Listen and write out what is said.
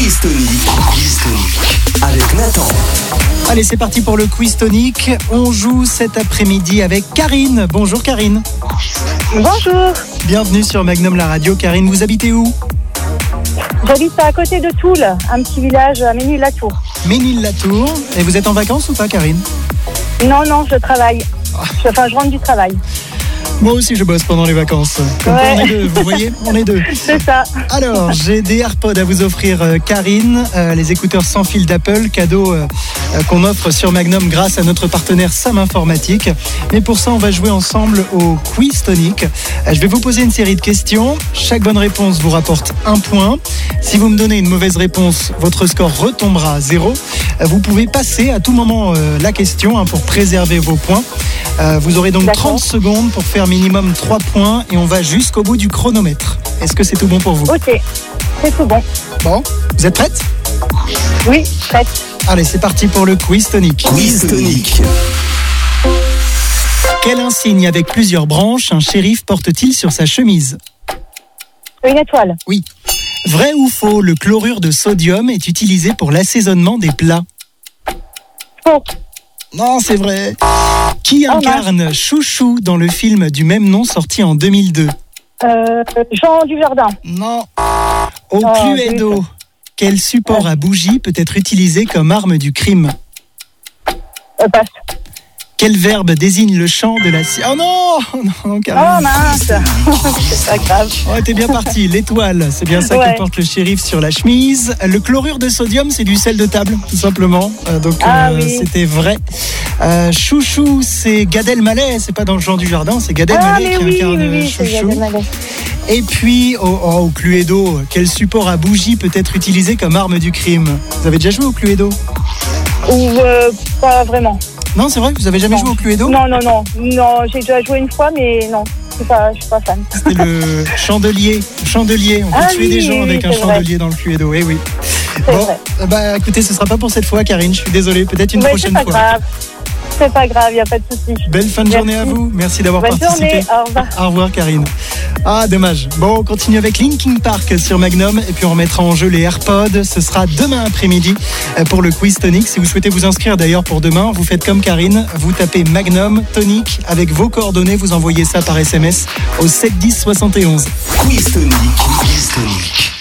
Quiz Tonic avec Nathan. Allez, c'est parti pour le Quiz Tonic. On joue cet après-midi avec Karine. Bonjour Karine. Bonjour, Bienvenue sur Magnum la radio. Karine, vous habitez où? j'habite à côté de Toul, un petit village à Ménil-la-Tour. Ménil-la-Tour. Et vous êtes en vacances ou pas, Karine? Non, je travaille. Je rentre du travail. Moi aussi, je bosse pendant les vacances. Comme quoi, Ouais. on est deux, vous voyez? On est deux. C'est ça. Alors, j'ai des AirPods à vous offrir, Karine. Les écouteurs sans fil d'Apple, cadeau qu'on offre sur Magnum grâce à notre partenaire Sam Informatique. Mais pour ça, on va jouer ensemble au Quiz Tonic. Je vais vous poser une série de questions. Chaque bonne réponse vous rapporte 1 point. Si vous me donnez une mauvaise réponse, votre score retombera à 0. Vous pouvez passer à tout moment la question pour préserver vos points. Vous aurez donc D'accord. 30 secondes pour faire minimum 3 points et on va jusqu'au bout du chronomètre. Est-ce que c'est tout bon pour vous? Ok, c'est tout bon. Bon, vous êtes prête? Oui, prête. Allez, c'est parti pour le Quiz Tonic. Quiz Tonic. Quel insigne avec plusieurs branches un shérif porte-t-il sur sa chemise? Une étoile. Oui. Vrai ou faux, le chlorure de sodium est utilisé pour l'assaisonnement des plats? Faux. Non, c'est vrai. Qui incarne Chouchou dans le film du même nom sorti en 2002? Jean Dujardin. Non. Au Oh, Cluedo, quel support à bougie peut être utilisé comme arme du crime? Passe. Quel verbe désigne le chant de la... Oh non, Oh Karine. mince. C'est pas grave. Oh, t'es bien parti. L'étoile, c'est bien ça Ouais. que porte le shérif sur la chemise. Le chlorure de sodium, c'est du sel de table, tout simplement. Oui. C'était vrai. Chouchou, c'est Gad Elmaleh. C'est pas dans le Jean Dujardin, c'est Gad Ah Elmaleh mais qui incarne oui, c'est Chouchou. Gad Elmaleh. Et puis, au Cluedo, quel support à bougie peut être utilisé comme arme du crime? Vous avez déjà joué au Cluedo? Ou pas vraiment. Non, c'est vrai que vous avez jamais Non. joué au Cluedo? Non, j'ai déjà joué une fois, mais non, je suis pas fan. C'était le chandelier. On peut Ah tuer des oui, gens oui, avec un c'est vrai. chandelier dans le Cluedo. Eh oui. C'est vrai. Bah écoutez, ce sera pas pour cette fois, Karine. Je suis désolé. Peut-être une Ouais, prochaine c'est pas fois. grave. C'est pas grave, il n'y a pas de souci. Belle fin de Merci. journée à vous. Merci d'avoir Bonne participé. journée, au revoir. Au revoir, Karine. Ah, dommage. Bon, on continue avec Linkin Park sur Magnum et puis on remettra en jeu les AirPods. Ce sera demain après-midi pour le Quiz Tonic. Si vous souhaitez vous inscrire d'ailleurs pour demain, vous faites comme Karine. Vous tapez Magnum Tonic avec vos coordonnées. Vous envoyez ça par SMS au 7 10 71. Quiz Tonic. Quiz Tonic.